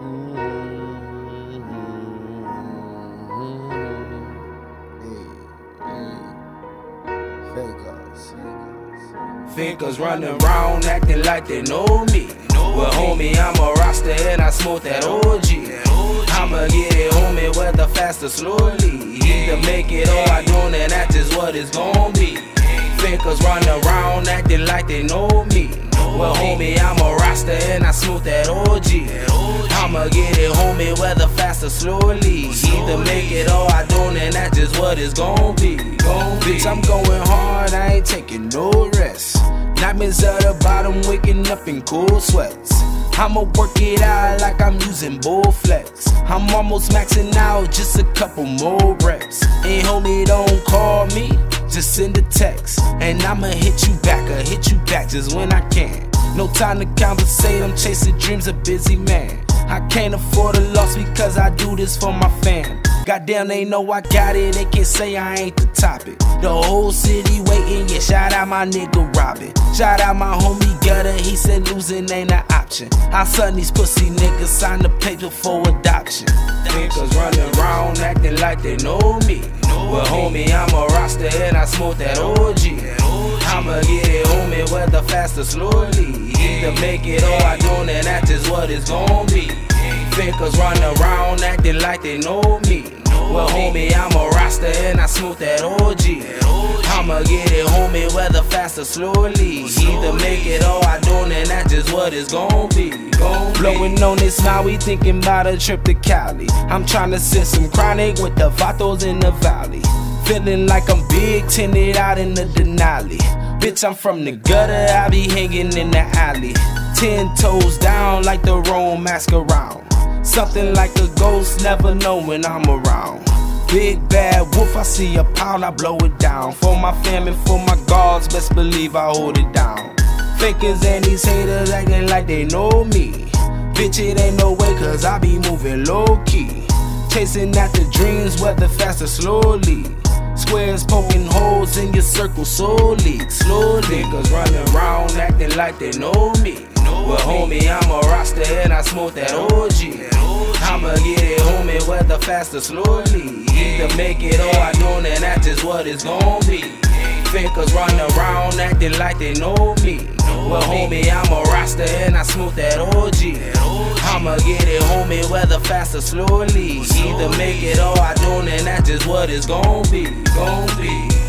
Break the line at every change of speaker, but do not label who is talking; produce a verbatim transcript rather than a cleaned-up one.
Fakers running around acting like they know me. Well, homie, I'm a roster and I smoke that O G. I'ma get it, homie, whether fast or slowly. Either make it or I don't, and that's just what it's gon' be. Fakers running around acting like they know me. Well, homie, I'm a roster and I smoke that O G. I'ma get it, homie, whether fast or slowly. Either make it or I don't, and that's just what it's gon' be. Gon' be. Bitch, I'm going hard, I ain't taking no rest. Nightmares at the bottom, waking up in cold sweats. I'ma work it out like I'm using Bowflex. I'm almost maxing out, just a couple more reps. And homie, don't call me, just send a text. And I'ma hit you back, or hit you back just when I can. No time to conversate, I'm chasing dreams, a busy man. I can't afford a loss because I do this for my fam. Goddamn, they know I got it, they can say I ain't the topic. The whole city waiting, yeah, shout out my nigga Robin. Shout out my homie Gutter, he said losing ain't an option. I son these pussy niggas sign the paper for adoption. Niggas running around acting like they know me. Well, homie, I'm a roster and I smoke that O G. I'ma get it, homie, whether fast or slowly. Either make it or I don't, and that's just what it's gon' be. Fakers running around acting like they know me. Well, homie, I'm a roster and I smoke that O G. I'ma get it, homie, whether fast or slowly. Either make it or I don't, and that's just what it's gon' be. Blowing on this Maui, thinking about a trip to Cali. I'm tryna send some chronic with the Vatos in the valley. Feeling like I'm big, tinted out in the Denali. Bitch, I'm from the gutter, I be hanging in the alley. Ten toes down like the Rome mask around. Something like a ghost, never know when I'm around. Big bad wolf, I see a pound, I blow it down. For my fam and for my gods, best believe I hold it down. Fakers and these haters acting like they know me. Bitch, it ain't no way, cause I be moving low key. Chasing after dreams, whether fast or slowly. Squares poking holes in your circle slowly. Slowly, niggas running around acting like they know me. Well, homie, I'm a roster and I smoke that O G. I'ma get it, homie, whether fast or slowly. Either make it or I don't, and that's just what it's gon' be. Fakers running around acting like they know me. Well, homie, I'm a roster and I smoke that O G. I'ma get it, homie, whether fast or slowly. Either make it or I don't, and that's just what it's gon' be. Gon' be.